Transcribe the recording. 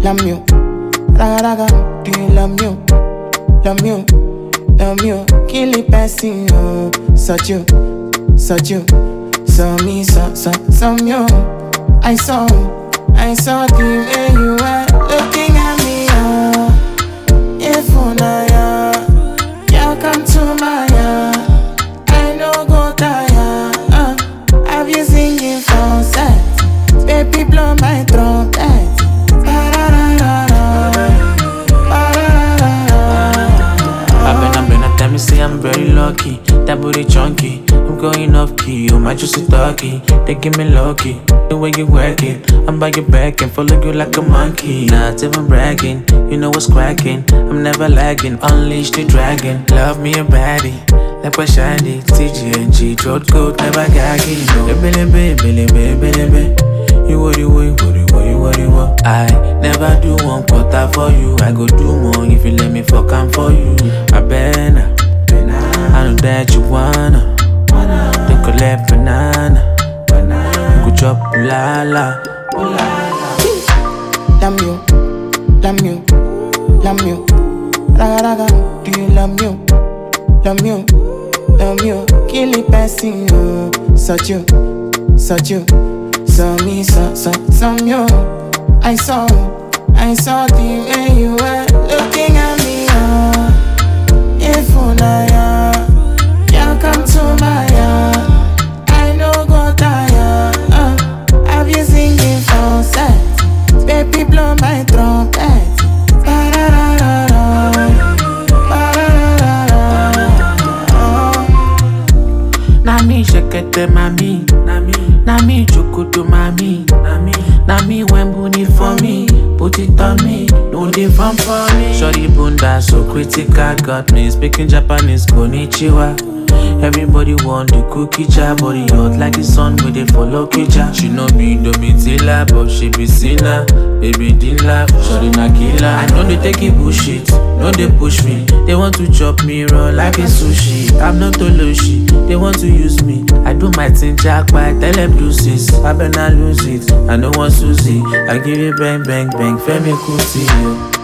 love you, raga raga, do you love me? Love you, love you, kill it passing you, such you, so me, so you. I saw the way you were looking at me, if unaya, you come to my I know go tire, have you singing for set, baby blow my trumpet. Tell me say I'm very lucky, that booty chunky. I'm going off key, you might just a talkie. They give me lucky, the way you work it. I'm by your back and follow you like a monkey. Not even bragging, you know what's cracking. I'm never lagging, unleash the dragon. Love me a baddie, like what shiny. TGNG, throat coat, never gagging. Baby. You what you want. I never do one quarter for you. I go do more if you let me fuck am for you. I better, I know that you wanna. They collect banana. You go chop la. Love you, raga raga, do you love me? Love you, kill it passing you, such you. So me, so you. I saw the way you were looking at me, if unaya, you come to my I know go tire, have you singing for set, baby blow my trumpet. Nami shekete mami, Nami chokoto mami, Nami wembuni for me, put it on me, no dey fun for me. Shorty bunda so critical, got me speaking Japanese, konnichiwa. Everybody want the cookie jar, body hot like the sun with the follow kitchen. She no be Domitila, but she be sinner. Baby Dilla, shorty na killer. I know they take it bullshit, no they push me. They want to chop me raw like a sushi. I'm not Toloshi, they want to use me. I do my thing jackpot, tell them deuces. I better not lose it, I know one Susie. I give you bang, Femi Kuti, yo.